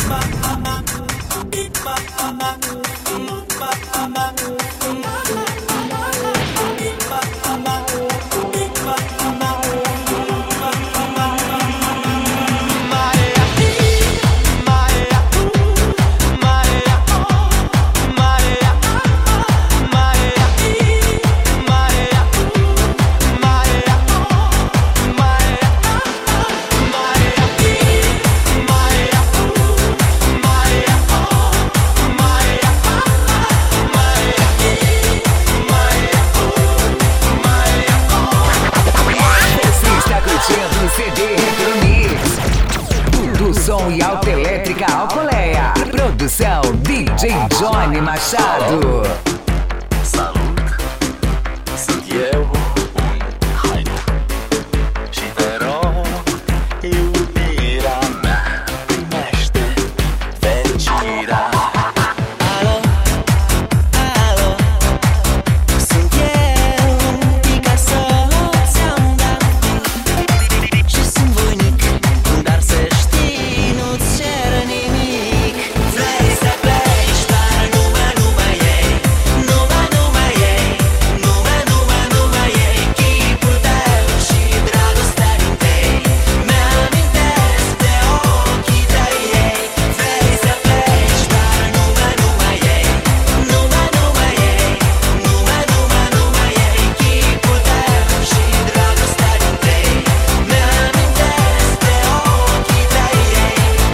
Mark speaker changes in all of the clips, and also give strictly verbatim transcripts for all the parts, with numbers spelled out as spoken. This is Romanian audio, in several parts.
Speaker 1: E autoelétrica Alcoleia. Produção D J Johnny Machado.
Speaker 2: Salut! Sunt eu, un haine și te rog, iubirea mea, primește fericirea. Alo, alo, sunt eu, Picasso, ți-am dat și sunt voinic, dar să știi, nu-ți cer nimic. Vrei să pleci, dar numai, numai ei, numai, numai ei, numai, numai, numai ei, chipul tău și dragostea din tei, mi-amintesc de ochii tăi ei. Vrei să pleci, dar numai, numai ei, numai, numai ei, numai, numai, numai ei, chipul tău și dragostea din tei, mi-amintesc de ochii tăi ei.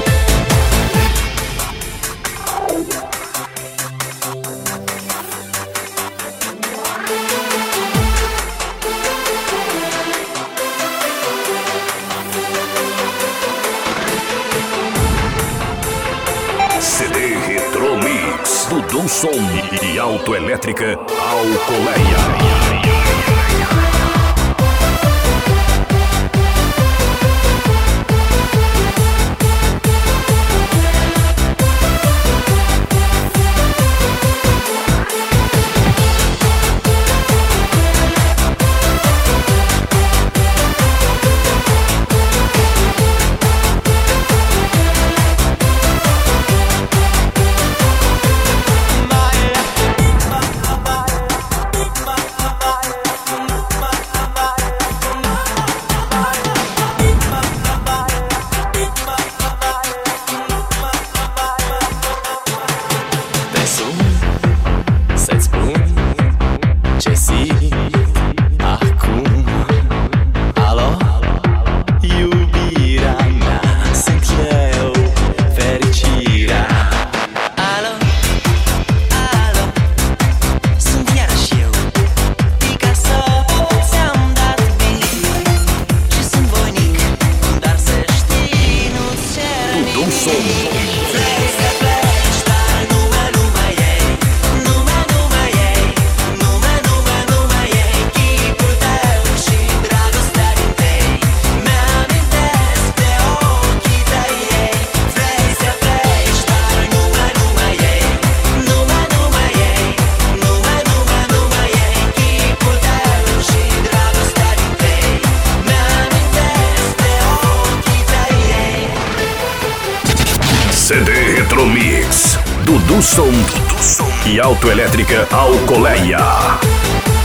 Speaker 3: C D Retro Mix do Dom Som e Autoelétrica Alcoleia. Te sun să-ți spun ce simt acum. Alo, iubirea mea, sunt eu, fericirea. Alo, alo, sunt iarăși eu, Picasso, ți-am dat bine și sunt voinic, dar să știi, nu-ți cer Dom Som.
Speaker 2: nimic. Vrei să pleci, dar numai, numai ei, numai, numai ei, numai, numai, numai ei, chipul tău și dragostea din tei, mi-amintesc de ochii tăi ei. Vrei să pleci, dar numai, numai ei, numai, numai ei, numai, numai, numai ei, chipul tău și dragostea din tei, mi-amintesc de ochii tăi ei.
Speaker 3: C D Retro Mix do Dom Som e Autoelétrica Alcoleia.